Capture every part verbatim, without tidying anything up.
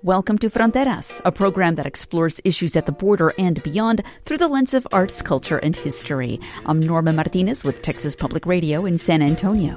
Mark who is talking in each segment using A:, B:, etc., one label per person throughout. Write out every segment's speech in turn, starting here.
A: Welcome to Fronteras, a program that explores issues at the border and beyond through the lens of arts, culture, and history. I'm Norma Martinez with Texas Public Radio in San Antonio.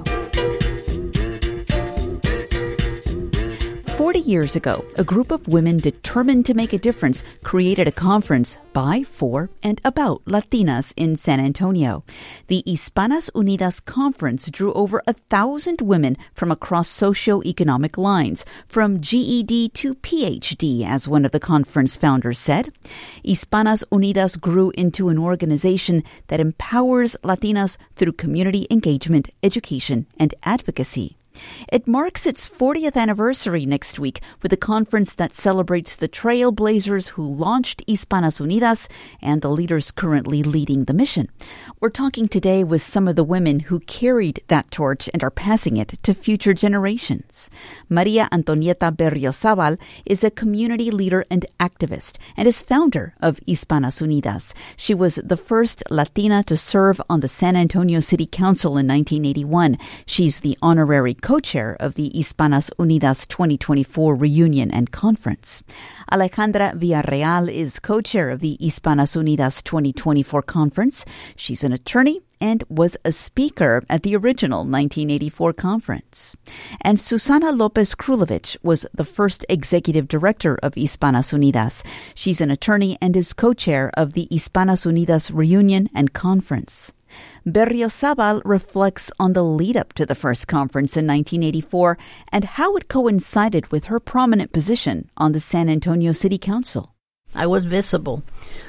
A: Forty years ago, a group of women determined to make a difference created a conference by, for, and about Latinas in San Antonio. The Hispanas Unidas Conference drew over a thousand women from across socioeconomic lines, from G E D to P H D, as one of the conference founders said. Hispanas Unidas grew into an organization that empowers Latinas through community engagement, education, and advocacy. It marks its fortieth anniversary next week with a conference that celebrates the trailblazers who launched Hispanas Unidas and the leaders currently leading the mission. We're talking today with some of the women who carried that torch and are passing it to future generations. Maria Antonieta Berriozabal is a community leader and activist and is founder of Hispanas Unidas. She was the first Latina to serve on the San Antonio City Council in nineteen eighty-one. She's the honorary co-chair of the Hispanas Unidas twenty twenty-four reunion and conference. Alejandra Villarreal is co-chair of the Hispanas Unidas twenty twenty-four conference. She's an attorney and was a speaker at the original nineteen eighty-four conference. And Susana Lopez Krulovich was the first executive director of Hispanas Unidas. She's an attorney and is co-chair of the Hispanas Unidas reunion and conference. Berriozabal reflects on the lead-up to the first conference in nineteen eighty-four and how it coincided with her prominent position on the San Antonio City Council.
B: I was visible,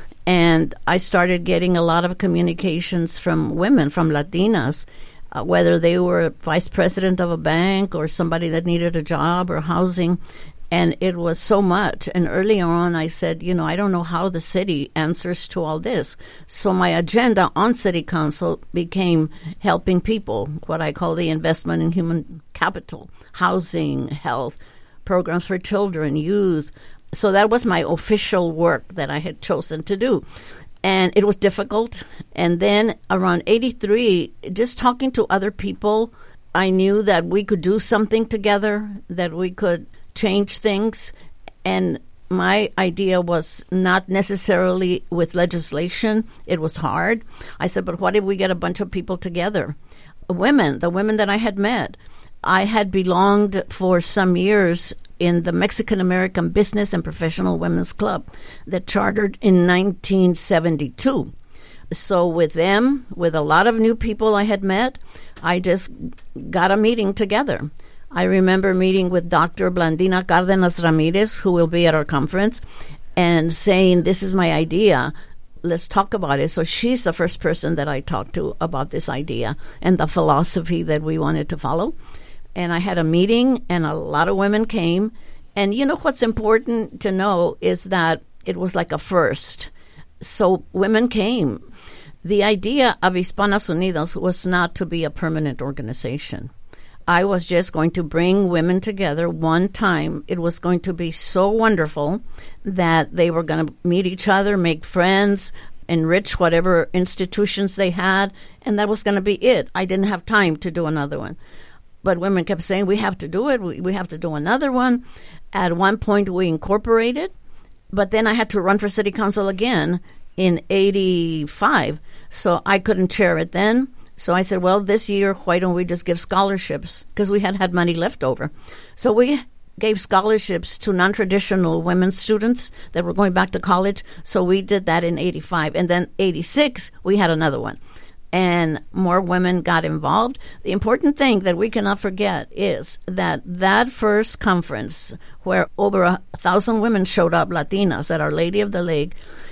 B: and I started getting a lot of communications from women, from Latinas, uh, whether they were vice president of a bank or somebody that needed a job or housing. And it was so much. And early on, I said, you know, I don't know how the city answers to all this. So my agenda on City Council became helping people, what I call the investment in human capital, housing, health, programs for children, youth. So that was my official work that I had chosen to do. And it was difficult. And then around eighty-three, just talking to other people, I knew that we could do something together, that we could change things. And my idea was not necessarily with legislation. It was hard. I said, but what if we get a bunch of people together? Women, the women that I had met. I had belonged for some years in the Mexican-American Business and Professional Women's Club that chartered in nineteen seventy-two. So with them, with a lot of new people I had met, I just got a meeting together. I remember meeting with Doctor Blandina Cárdenas Ramirez, who will be at our conference, and saying, this is my idea. Let's talk about it. So she's the first person that I talked to about this idea and the philosophy that we wanted to follow. And I had a meeting, and a lot of women came. And you know what's important to know is that it was like a first. So women came. The idea of Hispanas Unidas was not to be a permanent organization. I was just going to bring women together one time. It was going to be so wonderful that they were going to meet each other, make friends, enrich whatever institutions they had, and that was going to be it. I didn't have time to do another one. But women kept saying, we have to do it. We, we have to do another one. At one point, we incorporated, but then I had to run for city council again in eighty-five, so I couldn't chair it then. So I said, well, this year, why don't we just give scholarships? Because we had had money left over. So we gave scholarships to non-traditional women students that were going back to college. So we did that in eighty-five. And then eighty-six, we had another one. And more women got involved. The important thing that we cannot forget is that that first conference, where over a thousand women showed up, Latinas, at Our Lady of the Lake,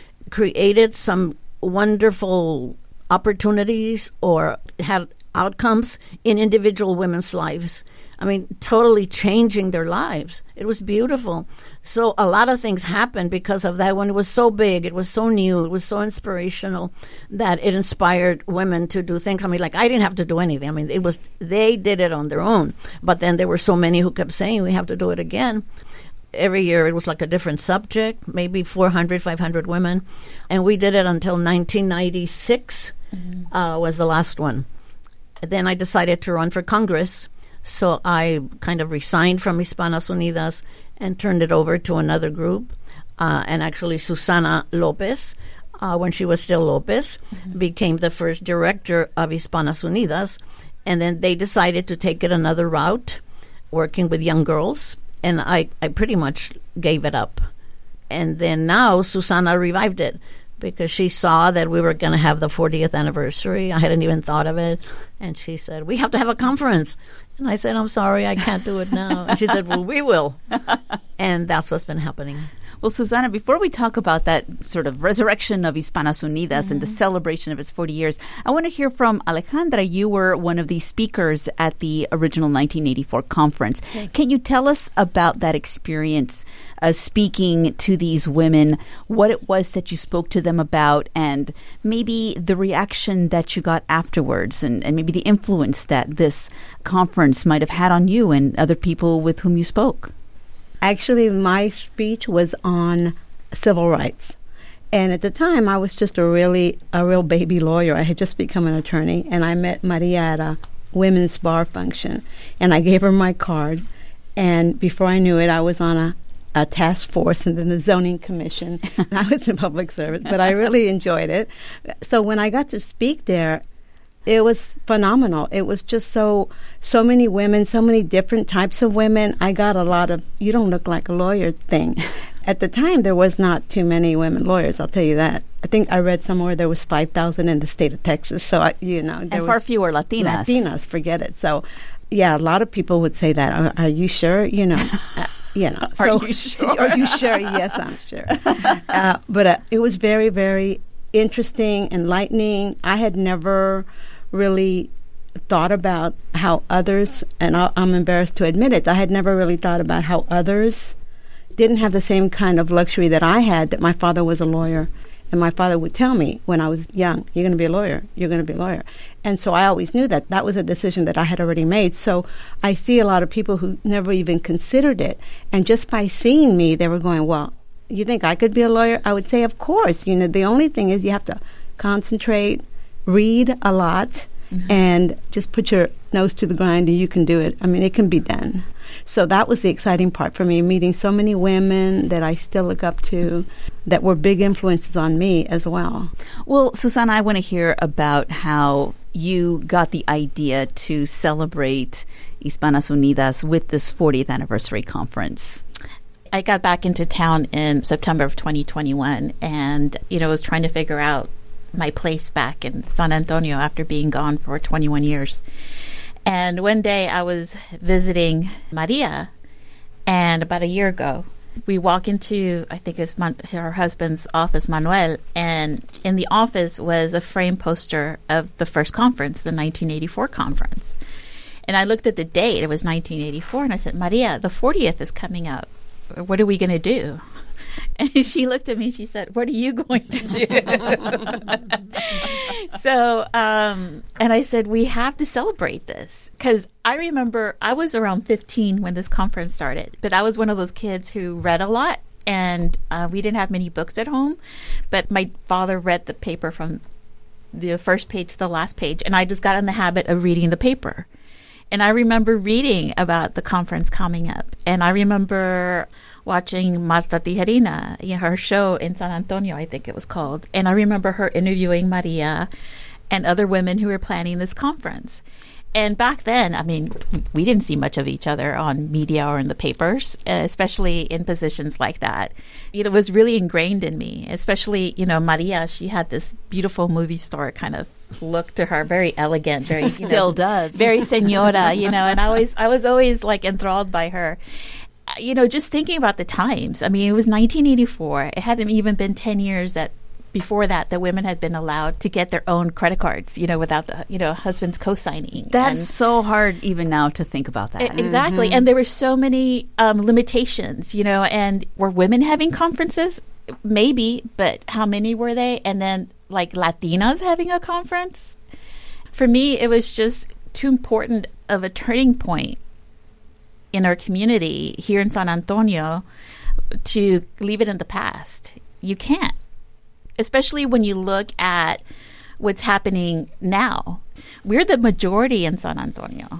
B: created some wonderful opportunities or had outcomes in individual women's lives. I mean, totally changing their lives. It was beautiful. So a lot of things happened because of that one. It was so big. It was so new. It was so inspirational that it inspired women to do things. I mean, like, I didn't have to do anything. I mean, it was, they did it on their own. But then there were so many who kept saying, we have to do it again. Every year it was like a different subject, maybe four hundred, five hundred women. And we did it until nineteen ninety-six mm-hmm. uh, was the last one. And then I decided to run for Congress. So I kind of resigned from Hispanas Unidas and turned it over to another group. Uh, and actually, Susana Lopez, uh, when she was still Lopez, mm-hmm. became the first director of Hispanas Unidas. And then they decided to take it another route, working with young girls. And I, I pretty much gave it up. And then now Susana revived it because she saw that we were going to have the fortieth anniversary. I hadn't even thought of it. And she said, we have to have a conference. And I said, I'm sorry, I can't do it now. And she said, well, we will. And that's what's been happening.
A: Well, Susana, before we talk about that sort of resurrection of Hispanas Unidas mm-hmm. and the celebration of its forty years, I want to hear from Alejandra. You were one of the speakers at the original nineteen eighty-four conference. Okay. Can you tell us about that experience, uh, speaking to these women, what it was that you spoke to them about, and maybe the reaction that you got afterwards, and, and maybe the influence that this conference might have had on you and other people with whom you spoke?
C: Actually, my speech was on civil rights. And at the time, I was just a really, a real baby lawyer. I had just become an attorney, and I met Maria at a women's bar function. And I gave her my card. And before I knew it, I was on a, a task force and then the zoning commission. I was in public service, but I really enjoyed it. So when I got to speak there, it was phenomenal. It was just so, so many women, so many different types of women. I got a lot of, you don't look like a lawyer thing. At the time, there was not too many women lawyers, I'll tell you that. I think I read somewhere there was five thousand in the state of Texas. So, I, you know. There
A: and far fewer Latinas.
C: Latinas, forget it. So, yeah, a lot of people would say that. Are, are you sure? You know. Uh, you know.
A: Are
C: so,
A: you sure?
C: Are you sure? Yes, I'm sure. Uh, but uh, it was very, very interesting, enlightening. I had never really thought about how others, and I, I'm embarrassed to admit it, I had never really thought about how others didn't have the same kind of luxury that I had, that my father was a lawyer. And my father would tell me when I was young, you're going to be a lawyer, you're going to be a lawyer. And so I always knew that that was a decision that I had already made. So I see a lot of people who never even considered it. And just by seeing me, they were going, well, you think I could be a lawyer? I would say, of course. You know, the only thing is you have to concentrate, read a lot, mm-hmm. and just put your nose to the grind and you can do it. I mean, it can be done. So that was the exciting part for me, meeting so many women that I still look up to that were big influences on me as well.
A: Well, Susana, I want to hear about how you got the idea to celebrate Hispanas Unidas with this fortieth anniversary conference.
D: I got back into town in September of twenty twenty-one and, you know, was trying to figure out my place back in San Antonio after being gone for twenty-one years. And one day I was visiting Maria, and about a year ago, we walk into, I think it was Mon- her husband's office, Manuel, and in the office was a frame poster of the first conference, the nineteen eighty-four conference. And I looked at the date, it was nineteen eighty-four, and I said, Maria, the fortieth is coming up. What are we going to do? And she looked at me, she said, what are you going to do? So, um, and I said, we have to celebrate this. Because I remember I was around fifteen when this conference started, but I was one of those kids who read a lot, and uh, we didn't have many books at home. But my father read the paper from the first page to the last page, and I just got in the habit of reading the paper. And I remember reading about the conference coming up, and I remember watching Marta Tijerina, you know, her show in San Antonio, I think it was called. And I remember her interviewing Maria and other women who were planning this conference. And back then, I mean, we didn't see much of each other on media or in the papers, especially in positions like that. It was really ingrained in me, especially, you know, Maria, she had this beautiful movie star kind of look to her, very elegant, very, you
A: Still
D: know,
A: does.
D: very señora, you know, and I always, I was always like enthralled by her. You know, just thinking about the times. I mean, it was nineteen eighty-four. It hadn't even been ten years that before that, the women had been allowed to get their own credit cards, you know, without the, you know, husband's co-signing.
A: That's
D: and
A: so hard even now to think about that.
D: I- exactly. Mm-hmm. And there were so many um, limitations, you know, and were women having conferences? Maybe, but how many were they? And then, like, Latinas having a conference? For me, it was just too important of a turning point in our community here in San Antonio to leave it in the past. You can't, especially when you look at what's happening now. We're the majority in San Antonio.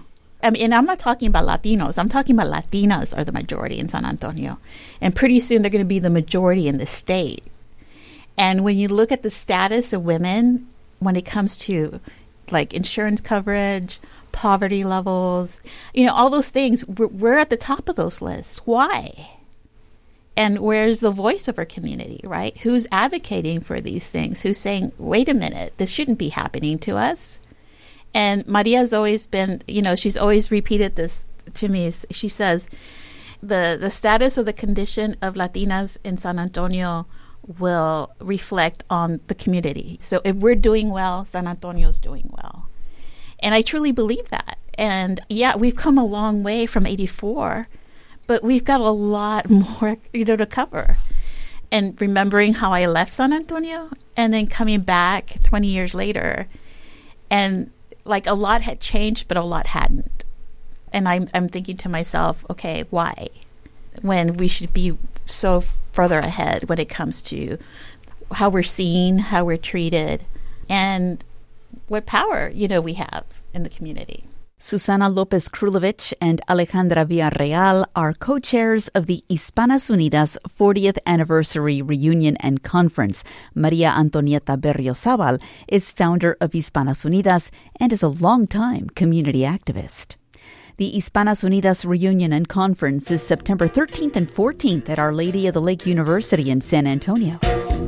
D: I mean, and I'm not talking about Latinos. I'm talking about Latinas are the majority in San Antonio. And pretty soon they're going to be the majority in the state. And when you look at the status of women, when it comes to like insurance coverage, poverty levels, you know, all those things, we're, we're at the top of those lists. Why? And where's the voice of our community, right? Who's advocating for these things? Who's saying, wait a minute, this shouldn't be happening to us? And Maria's always been, you know, she's always repeated this to me. She says, the, the status of the condition of Latinas in San Antonio will reflect on the community. So if we're doing well, San Antonio's doing well. And I truly believe that. And yeah, we've come a long way from eighty-four, but we've got a lot more, you know, to cover. And remembering how I left San Antonio and then coming back twenty years later, and like a lot had changed, but a lot hadn't. And I'm I'm thinking to myself, okay, why? When we should be so further ahead when it comes to how we're seen, how we're treated, and what power, you know, we have in the community.
A: Susana Lopez Krulovich and Alejandra Villarreal are co-chairs of the Hispanas Unidas fortieth Anniversary Reunion and Conference. Maria Antonieta Berriozabal is founder of Hispanas Unidas and is a longtime community activist. The Hispanas Unidas Reunion and Conference is September thirteenth and fourteenth at Our Lady of the Lake University in San Antonio.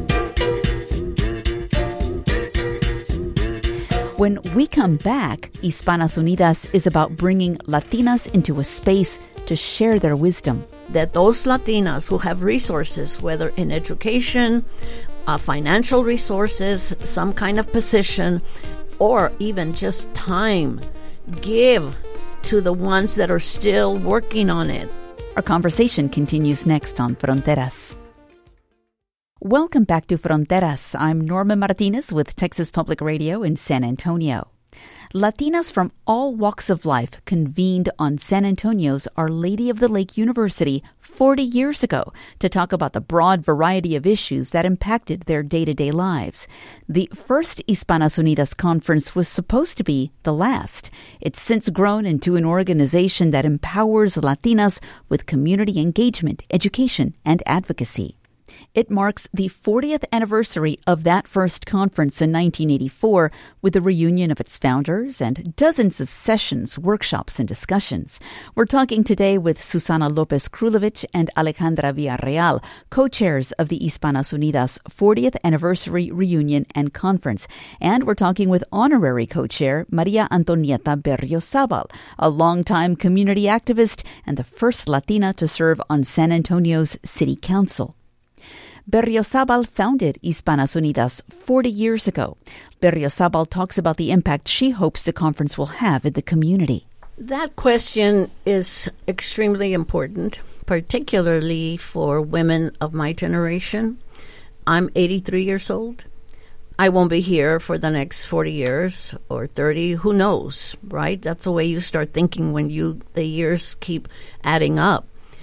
A: When we come back, Hispanas Unidas is about bringing Latinas into a space to share their wisdom.
B: That those Latinas who have resources, whether in education, uh, financial resources, some kind of position, or even just time, give to the ones that are still working on it.
A: Our conversation continues next on Fronteras. Welcome back to Fronteras. I'm Norma Martinez with Texas Public Radio in San Antonio. Latinas from all walks of life convened on San Antonio's Our Lady of the Lake University forty years ago to talk about the broad variety of issues that impacted their day-to-day lives. The first Hispanas Unidas conference was supposed to be the last. It's since grown into an organization that empowers Latinas with community engagement, education, and advocacy. It marks the fortieth anniversary of that first conference in nineteen eighty-four with the reunion of its founders and dozens of sessions, workshops, and discussions. We're talking today with Susana Lopez Krulovich and Alejandra Villarreal, co-chairs of the Hispanas Unidas fortieth Anniversary Reunion and Conference. And we're talking with honorary co-chair Maria Antonieta Berriozabal, a longtime community activist and the first Latina to serve on San Antonio's City Council. Berriozabal founded Hispanas Unidas forty years ago. Berriozabal talks about the impact she hopes the conference will have in the community.
B: That question is extremely important, particularly for women of my generation. I'm eighty-three years old. I won't be here for the next forty years or thirty. Who knows, right? That's the way you start thinking when you the years keep adding up.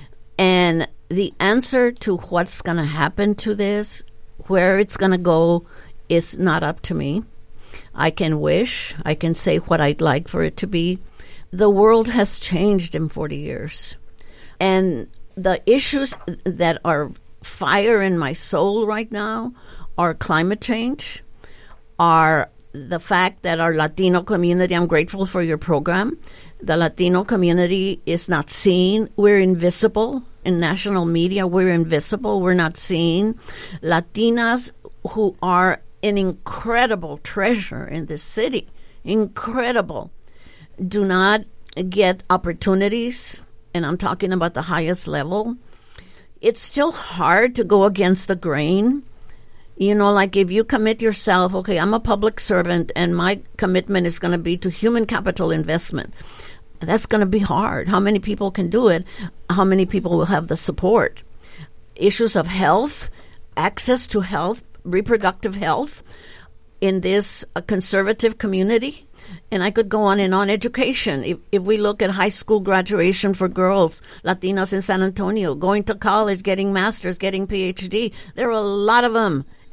B: And the answer to what's going to happen to this, where it's going to go, is not up to me. I can wish, I can say what I'd like for it to be. The world has changed in forty years. And the issues that are fire in my soul right now are climate change, are the fact that our Latino community, I'm grateful for your program, the Latino community is not seen. We're invisible. In national media, we're invisible. We're not seen. Latinas who are an incredible treasure in this city, incredible, do not get opportunities, and I'm talking about the highest level. It's still hard to go against the grain. You know, like if you commit yourself, okay, I'm a public servant, and my commitment is going to be to human capital investment. That's going to be hard. How many people can do it? How many people will have the support? Issues of health, access to health, reproductive health in this uh, conservative community. And I could go on and on. Education. If, if we look at high school graduation for girls, Latinas in San Antonio, going to college, getting masters, getting P H D, there are a lot of them.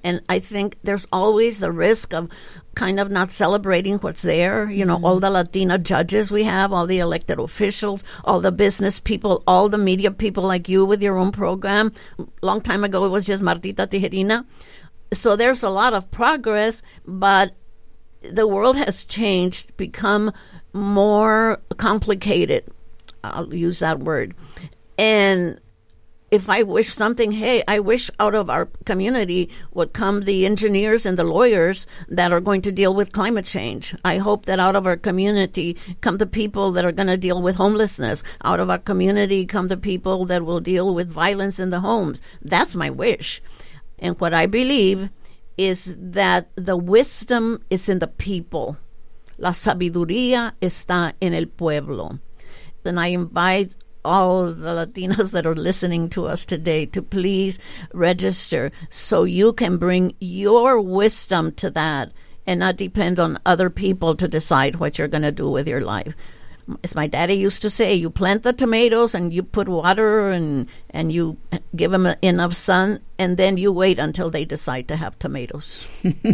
B: And I think there's always the risk of kind of not celebrating what's there. You know, mm-hmm. all the Latina judges we have, all the elected officials, all the business people, all the media people like you with your own program. Long time ago, it was just Martita Tijerina. So there's a lot of progress, but the world has changed, become more complicated. I'll use that word. And if I wish something, hey, I wish out of our community would come the engineers and the lawyers that are going to deal with climate change. I hope that out of our community come the people that are going to deal with homelessness. Out of our community come the people that will deal with violence in the homes. That's my wish. And what I believe is that the wisdom is in the people. La sabiduría está en el pueblo. And I invite all the Latinas that are listening to us today to please register so you can bring your wisdom to that and not depend on other people to decide what you're going to do with your life. As my daddy used to say, you plant the tomatoes and you put water and and you give them enough sun, and then you wait until they decide to have tomatoes.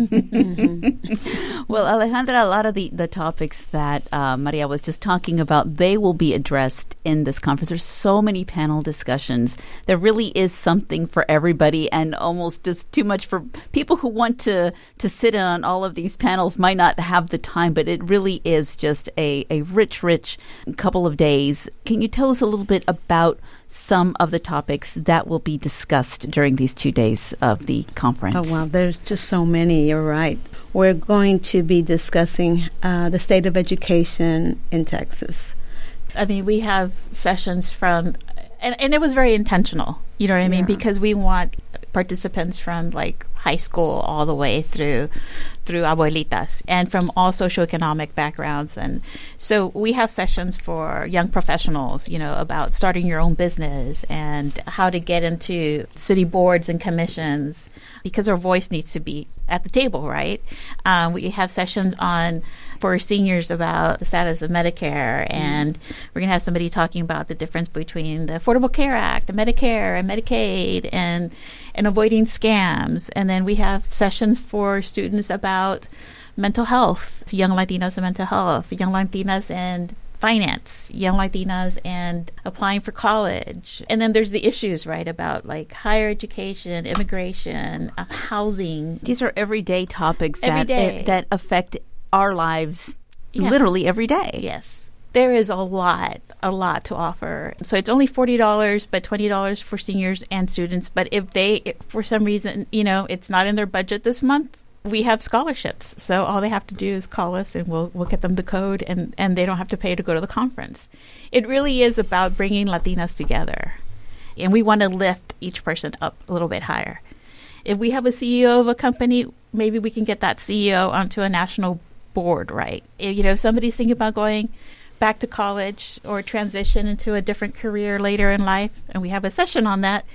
A: Mm-hmm. Well, Alejandra, a lot of the, the topics that uh, Maria was just talking about, they will be addressed in this conference. There's so many panel discussions. There really is something for everybody, and almost just too much for people who want to, to sit in on all of these panels might not have the time, but it really is just a, a rich, rich couple of days. Can you tell us a little bit about some of the topics that will be discussed during these two days of the conference?
C: Oh, wow. There's just so many. You're right. We're going to be discussing uh, the state of education in Texas.
D: I mean, we have sessions from, and, and it was very intentional, you know what I mean?
C: Yeah.
D: Because we want participants from like high school all the way through through abuelitas and from all socioeconomic backgrounds. And so we have sessions for young professionals, you know, about starting your own business and how to get into city boards and commissions, because our voice needs to be at the table, right? Um, we have sessions on for seniors about the status of Medicare, and we're going to have somebody talking about the difference between the Affordable Care Act, and Medicare, and Medicaid, and and avoiding scams. And then we have sessions for students about mental health, young Latinas and mental health, young Latinas and finance, young Latinas and applying for college. And then there's the issues, right, about like higher education, immigration, uh, housing.
A: These are everyday topics
D: Every
A: that
D: day.
A: uh, that affect our lives
D: Yeah.
A: literally every day.
D: Yes. There is a lot, a lot to offer. So it's only forty dollars, but twenty dollars for seniors and students. But if they, if for some reason, you know, it's not in their budget this month, we have scholarships. So all they have to do is call us and we'll we'll get them the code, and, and they don't have to pay to go to the conference. It really is about bringing Latinas together. And we want to lift each person up a little bit higher. If we have a C E O of a company, maybe we can get that C E O onto a national board, right? If, you know, somebody's thinking about going back to college or transition into a different career later in life, and we have a session on that.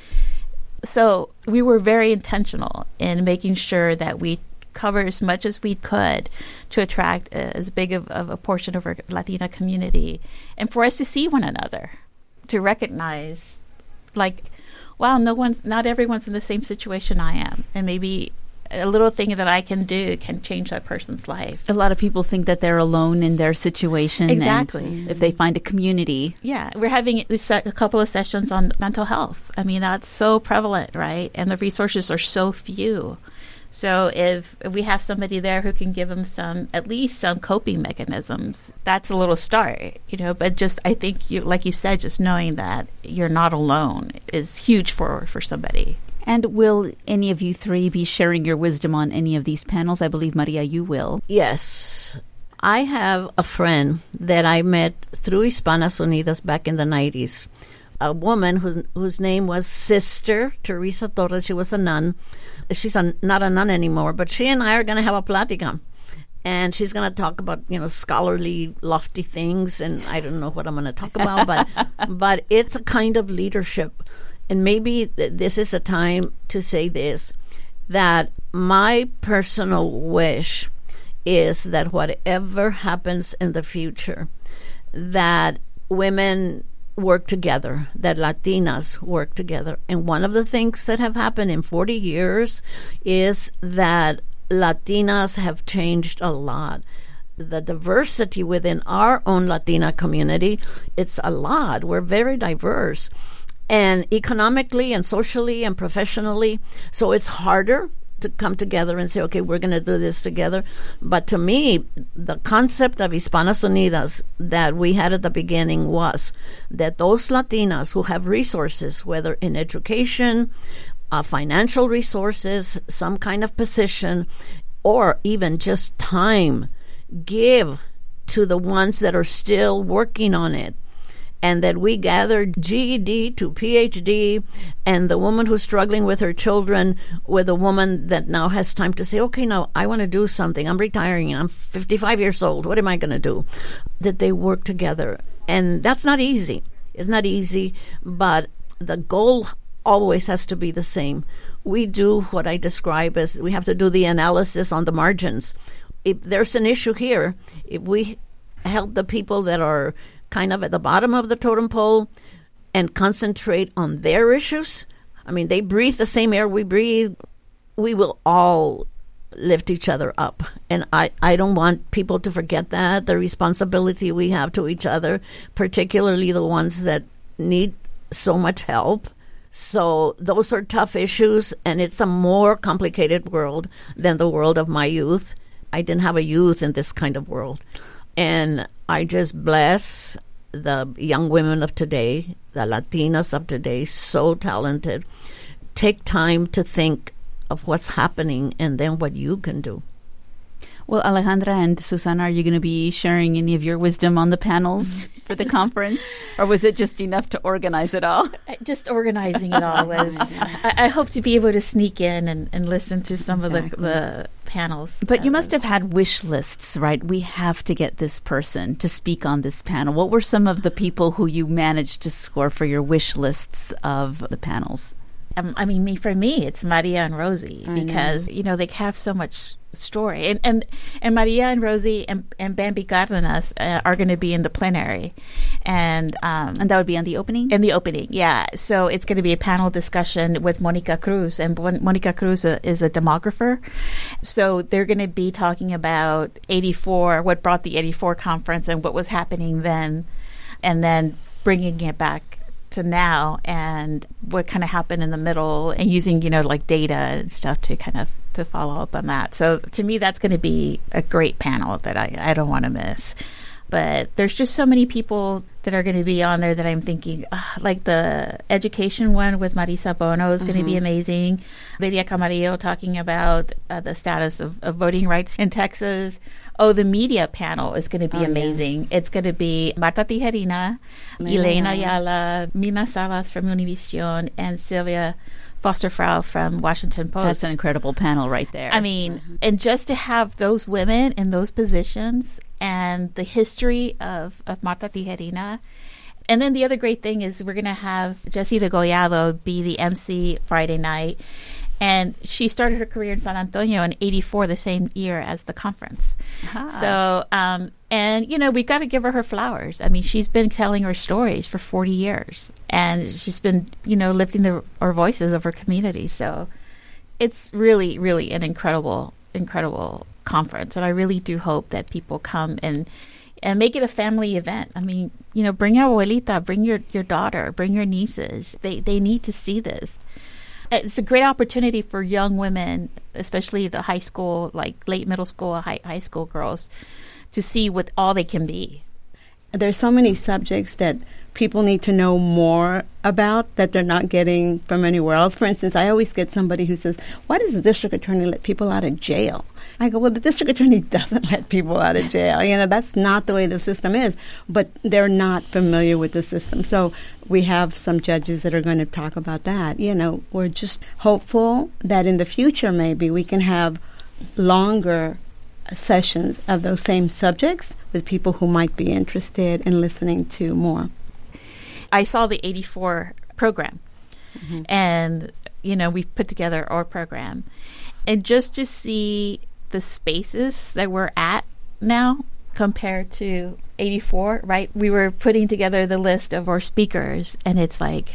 D: So we were very intentional in making sure that we cover as much as we could to attract as big of, of a portion of our Latina community, and for us to see one another, to recognize, like, wow, no one's, not everyone's in the same situation I am, and maybe a little thing that I can do can change that person's life.
A: A lot of people think that they're alone in their situation.
D: Exactly.
A: And if they find a community.
D: Yeah, we're having a couple of sessions on mental health. I mean, that's so prevalent, right? And the resources are so few. So if we have somebody there who can give them some, at least some coping mechanisms, that's a little start, you know. But just, I think, you, like you said, just knowing that you're not alone is huge for, for somebody.
A: And will any of you three be sharing your wisdom on any of these panels? I believe, Maria, you will.
B: Yes. I have a friend that I met through Hispanas Unidas back in the nineties. A woman who, whose name was Sister Teresa Torres. She was a nun. She's a, not a nun anymore, but she and I are going to have a plática. And she's going to talk about, you know, scholarly, lofty things. And I don't know what I'm going to talk about, but but it's a kind of leadership. And maybe th- this is a time to say this, that my personal wish is that whatever happens in the future, that women work together, that Latinas work together. And one of the things that have happened in forty years is that Latinas have changed a lot. The diversity within our own Latina community, it's a lot. We're very diverse. And economically and socially and professionally, so it's harder to come together and say, okay, we're going to do this together. But to me, the concept of Hispanas Unidas that we had at the beginning was that those Latinas who have resources, whether in education, uh, financial resources, some kind of position, or even just time, give to the ones that are still working on it. And that we gather G E D to P H D, and the woman who's struggling with her children with a woman that now has time to say, okay, now I want to do something. I'm retiring. I'm fifty-five years old. What am I going to do? That they work together. And that's not easy. It's not easy, but the goal always has to be the same. We do what I describe as we have to do the analysis on the margins. If there's an issue here, if we help the people that are kind of at the bottom of the totem pole and concentrate on their issues, I mean, they breathe the same air we breathe, we will all lift each other up. And I, I don't want people to forget that, the responsibility we have to each other, particularly the ones that need so much help. So those are tough issues, and it's a more complicated world than the world of my youth. I didn't have a youth in this kind of world. And I just bless the young women of today, the Latinas of today, so talented. Take time to think of what's happening and then what you can do.
A: Well, Alejandra and Susana, are you going to be sharing any of your wisdom on the panels for the conference? Or was it just enough to organize it all?
D: Just organizing it all was... I, I hope to be able to sneak in and, and listen to some exactly. of the, the panels.
A: But you must have had wish lists, right? We have to get this person to speak on this panel. What were some of the people who you managed to score for your wish lists of the panels?
D: Um, I mean, me for me, it's Maria and Rosie I because know. you know they have so much story, and and, and Maria and Rosie and, and Bambi Cardenas uh, are going to be in the plenary, and um,
A: and that would be on the opening.
D: In the opening, yeah. So it's going to be a panel discussion with Monica Cruz, and Monica Cruz uh, is a demographer, so they're going to be talking about eighty-four, what brought the eighty-four conference, and what was happening then, and then bringing it back to now and what kind of happened in the middle, and using, you know, like data and stuff to kind of to follow up on that. So to me, that's going to be a great panel that I, I don't want to miss. But there's just so many people that are going to be on there that I'm thinking, uh, like the education one with Marisa Bono is mm-hmm. going to be amazing. Lydia Camarillo talking about uh, the status of, of voting rights in Texas. Oh, the media panel is going to be oh, amazing. Yeah. It's going to be Marta Tijerina, yeah. Elena Ayala, Mina Savas from Univision, and Sylvia Foster-Frau from Washington Post.
A: That's an incredible panel right there.
D: I mean, mm-hmm. and just to have those women in those positions and the history of, of Marta Tijerina. And then the other great thing is we're going to have Jessie Degollado be the M C Friday night. And she started her career in San Antonio in eighty-four, the same year as the conference. Ah. So, um, and, you know, we've got to give her her flowers. I mean, she's been telling her stories for forty years. And she's been, you know, lifting the her voices of her community. So it's really, really an incredible, incredible conference. And I really do hope that people come and and make it a family event. I mean, you know, bring your abuelita, bring your, your daughter, bring your nieces. They They need to see this. It's a great opportunity for young women, especially the high school, like late middle school, high, high school girls, to see what all they can be.
C: There's so many subjects that people need to know more about that they're not getting from anywhere else. For instance, I always get somebody who says, why does the district attorney let people out of jail? I go, well, the district attorney doesn't let people out of jail. You know, that's not the way the system is. But they're not familiar with the system. So we have some judges that are going to talk about that. You know, we're just hopeful that in the future maybe we can have longer sessions of those same subjects with people who might be interested in listening to more.
D: I saw the eighty-four program, mm-hmm. and, you know, we've put together our program. And just to see the spaces that we're at now compared to eighty-four, right? We were putting together the list of our speakers, and it's like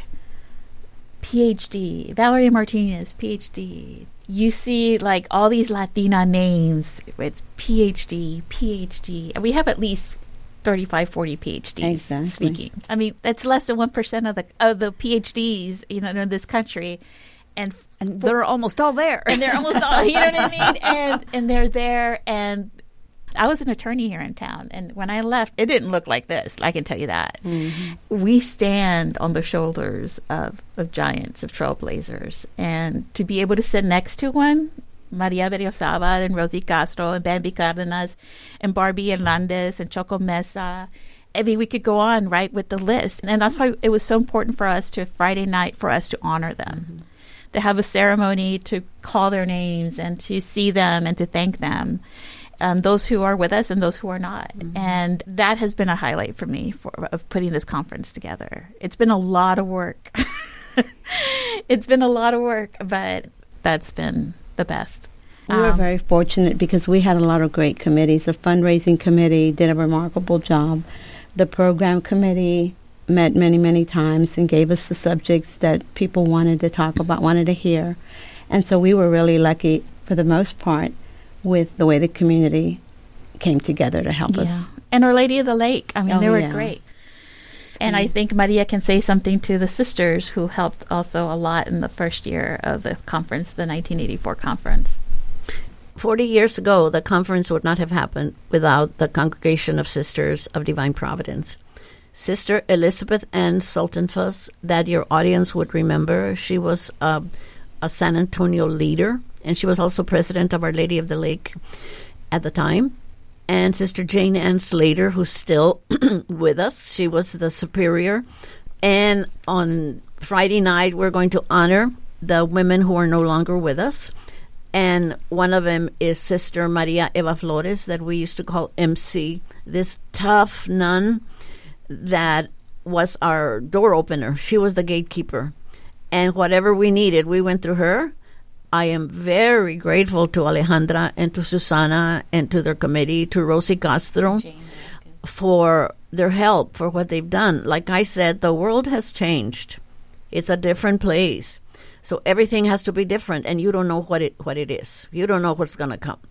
D: P H D, Valeria Martinez, P H D. You see like all these Latina names with P H D, P H D. And we have at least thirty-five, forty P H Ds
C: exactly.
D: speaking. I mean, that's less than one percent of the of the P H Ds, you know, in this country. And,
A: and they're almost all there.
D: And they're almost all, you know what I mean? And and they're there. And I was an attorney here in town. And when I left, it didn't look like this. I can tell you that. Mm-hmm. We stand on the shoulders of, of giants, of trailblazers. And to be able to sit next to one, Maria Berriozabal and Rosie Castro and Bambi Cardenas and Barbie Hernandez and Choco Mesa. I mean, we could go on, right, with the list. And that's why it was so important for us to Friday night for us to honor them. Mm-hmm. To have a ceremony to call their names and to see them and to thank them, um, those who are with us and those who are not. Mm-hmm. And that has been a highlight for me for, of putting this conference together. It's been a lot of work. It's been a lot of work, but that's been the best.
C: We were
D: um,
C: very fortunate because we had a lot of great committees. The fundraising committee did a remarkable job. The program committee met many, many times and gave us the subjects that people wanted to talk about, wanted to hear. And so we were really lucky, for the most part, with the way the community came together to help
D: yeah.
C: us.
D: And Our Lady of the Lake. I mean,
C: oh,
D: they were
C: yeah.
D: great. And
C: mm-hmm.
D: I think Maria can say something to the sisters who helped also a lot in the first year of the conference, the nineteen eighty-four conference.
B: Forty years ago, the conference would not have happened without the Congregation of Sisters of Divine Providence. Sister Elizabeth Ann Sultanfuss, that your audience would remember, she was uh, a San Antonio leader, and she was also president of Our Lady of the Lake at the time. And Sister Jane Ann Slater, who's still with us, she was the superior. And on Friday night, we're going to honor the women who are no longer with us. And one of them is Sister Maria Eva Flores, that we used to call M C, this tough nun that was our door opener. She was the gatekeeper. And whatever we needed, we went through her. I am very grateful to Alejandra and to Susana and to their committee, to Rosie Castro, for their help, for what they've done. Like I said, the world has changed. It's a different place. So everything has to be different, and you don't know what it what it is. You don't know what's going to come.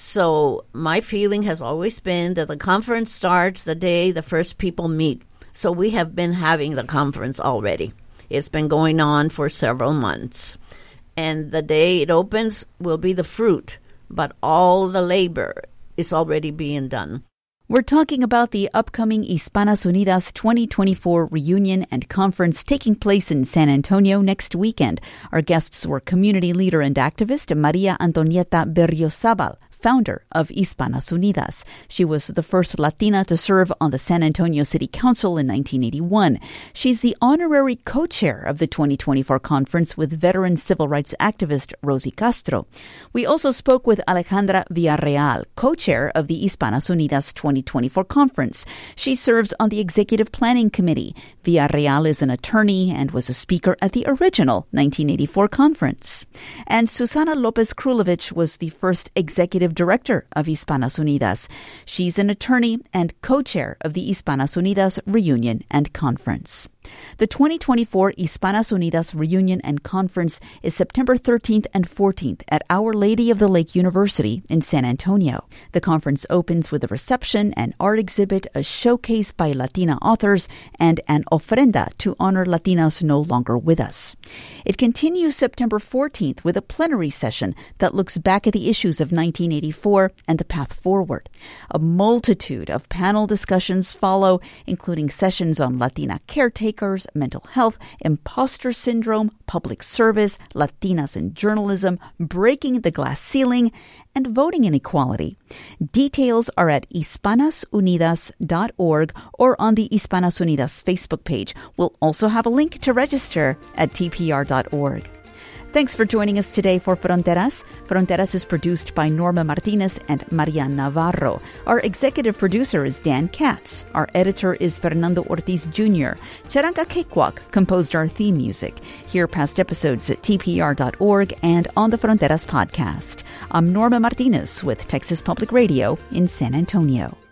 B: So my feeling has always been that the conference starts the day the first people meet. So we have been having the conference already. It's been going on for several months. And the day it opens will be the fruit, but all the labor is already being done.
A: We're talking about the upcoming Hispanas Unidas twenty twenty-four reunion and conference taking place in San Antonio next weekend. Our guests were community leader and activist Maria Antonieta Berriozabal, founder of Hispanas Unidas. She was the first Latina to serve on the San Antonio City Council in nineteen eighty-one. She's the honorary co-chair of the twenty twenty-four conference with veteran civil rights activist Rosie Castro. We also spoke with Alejandra Villarreal, co-chair of the Hispanas Unidas twenty twenty-four conference. She serves on the Executive Planning Committee. Villarreal is an attorney and was a speaker at the original nineteen eighty-four conference. And Susana Lopez Krulovich was the first executive director of Hispanas Unidas. She's an attorney and co-chair of the Hispanas Unidas reunion and conference. The twenty twenty-four Hispanas Unidas reunion and conference is September thirteenth and fourteenth at Our Lady of the Lake University in San Antonio. The conference opens with a reception, an art exhibit, a showcase by Latina authors, and an ofrenda to honor Latinas no longer with us. It continues September fourteenth with a plenary session that looks back at the issues of nineteen eighty-four and the path forward. A multitude of panel discussions follow, including sessions on Latina caretakers, mental health, imposter syndrome, public service, Latinas in journalism, breaking the glass ceiling, and voting inequality. Details are at hispanas unidas dot org or on the Hispanas Unidas Facebook page. We'll also have a link to register at T P R dot org. Thanks for joining us today for Fronteras. Fronteras is produced by Norma Martinez and Maria Navarro. Our executive producer is Dan Katz. Our editor is Fernando Ortiz Junior Charanka Cakewalk composed our theme music. Hear past episodes at T P R dot org and on the Fronteras podcast. I'm Norma Martinez with Texas Public Radio in San Antonio.